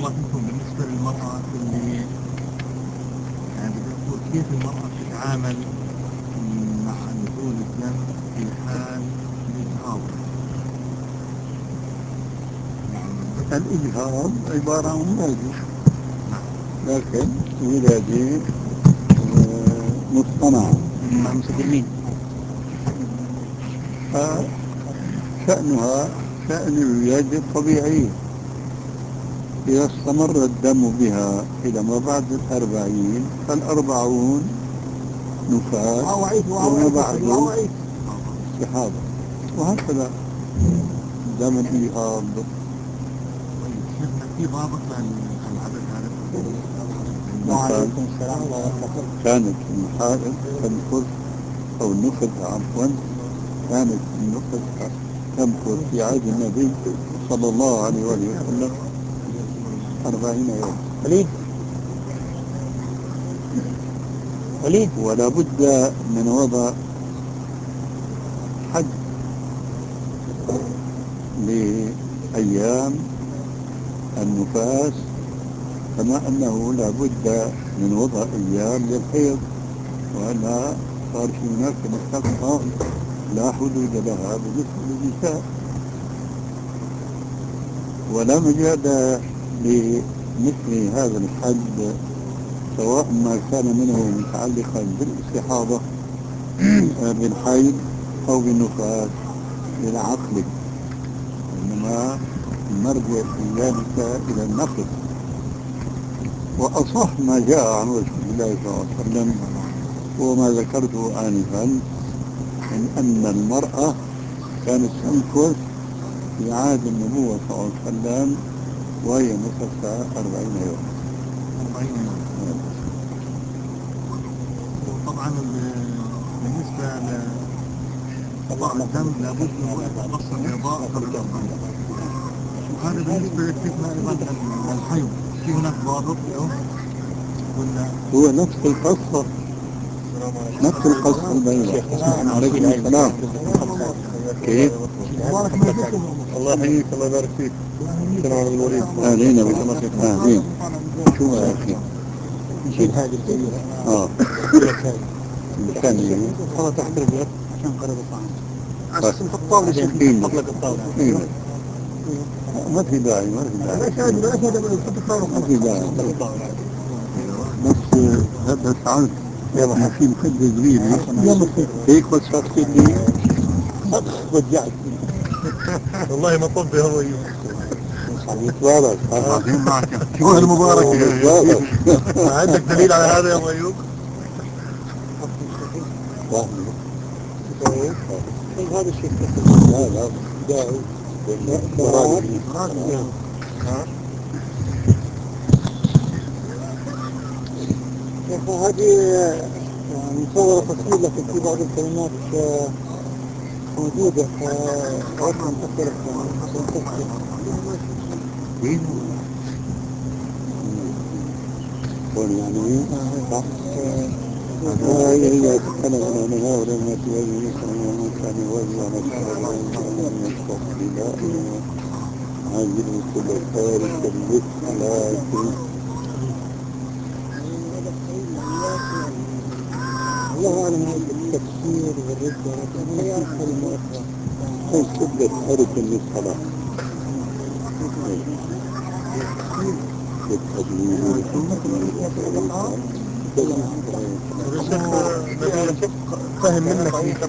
الله فيكم بالنسبة للمرأة اللي يعني بدي أقول كيف المرأة بتتعامل مع نزول الدم في حال الإجهاض؟ يعني الإجهاض عبارة عن موت، نعم لكن ولادة مصطنعة، مع مسجلين فشأنها شأن الولادة الطبيعية. إذا استمر الدم بها إلى ما بعد 40 فال40 نفاس وما بعده استحاضة، وهكذا دم الإجهاض. طيب شيخنا في ضابط للعدد هذا؟ وعليكم السلام ورحمة الله. كانت الحائض تنفذ أو النفذ عفوا، كانت النفذ تنفذ في عهد النبي صلى الله عليه وآله وسلم 40 يوم. ولا بد من وضع حد لأيام النفاس، كما أنه لا بد من وضع أيام للحيض، وأنها صار في هناك مشقة لا حدود لها بالنسبة للنساء، ولا مجال لمثل هذا الحد سواء ما كان منه متعلقا بالاستحاضة بالحيض أو بالنفاس للعقل، إنما المرجع في ذلك إلى النقل. وأصح ما جاء عن رسول الله صلى الله عليه وسلم وما ذكرته آنفا من أن المرأة كانت تنفذ في عهد النبوة صلى الله عليه وسلم وهي نفسها 40 يوم. 40 يوم. وطبعا بالنسبة لقطاع الدم لابد من رؤية القصة البيضاء قبل 40. وهذا بالنسبة لشيخنا أيضا للحيض، في هناك ضابط له ولا هو نفس القصة، نفس القصة البيضاء. عليكم السلام. كيف؟ الله يحييك، الله يبارك فيك. السلام عليكم الوليد. أهلين بك الله فيك. أهلين. شو يا أخي؟ شيل هذه الكبيرة. ثانية. خلاص تحت رجلك عشان قرب الطعام. عشان في الطاولة شيخ نحط لك الطاولة. ما في داعي، ما في داعي. لا شاهد لا شاهد حط الطاولة. ما في داعي. بس هذا تعال يلا في مخدة كبيرة هيك بس أغسل لي وجعت والله ما طب يا ابو متبارك. بعدين معك شو هالمبارك عندك دليل على هذا يا ابو ايوب؟ طيب هذا الشيء لا لا داعي هذه يعني صورة تصوير، لكن في بعض الكلمات موجودة فأردت أن أسألك يعني صح. هي تتكلم عن أنها ولما في وجه مثلا وما كان وجه على شعر من التفصيلات عاجل كل ذلك الإخلاق. الله أعلم هذا التفسير والردة، لكن في كلمة أخرى هي شدة حرف للصلاة بالتدليل. هذا الشيخ نبيل فهم منك